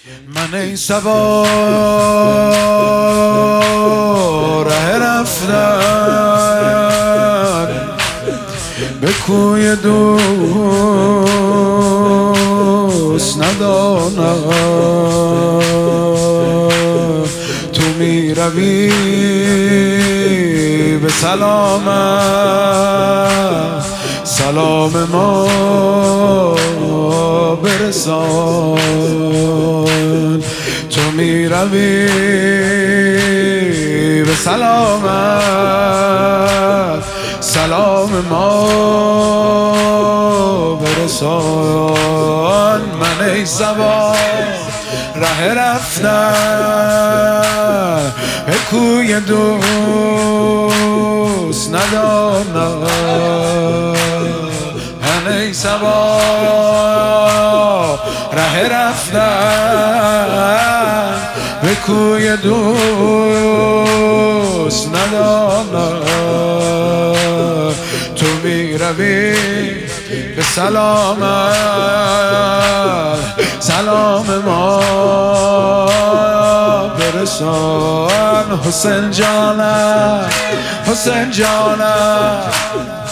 من ای صبا ره رفتن به کوی دوست ندانم. تو می روی به سلامت، سلام ما برسان. تو می روی به سلامت، سلام ما برسان. من ای صبا ره رفتن به کوی دوست ندانم. من ای صبا ره رفتن به کوی دوست ندانم. تو می روی به سلامت، سلام ما برسان. حسین جانم، حسین جانم،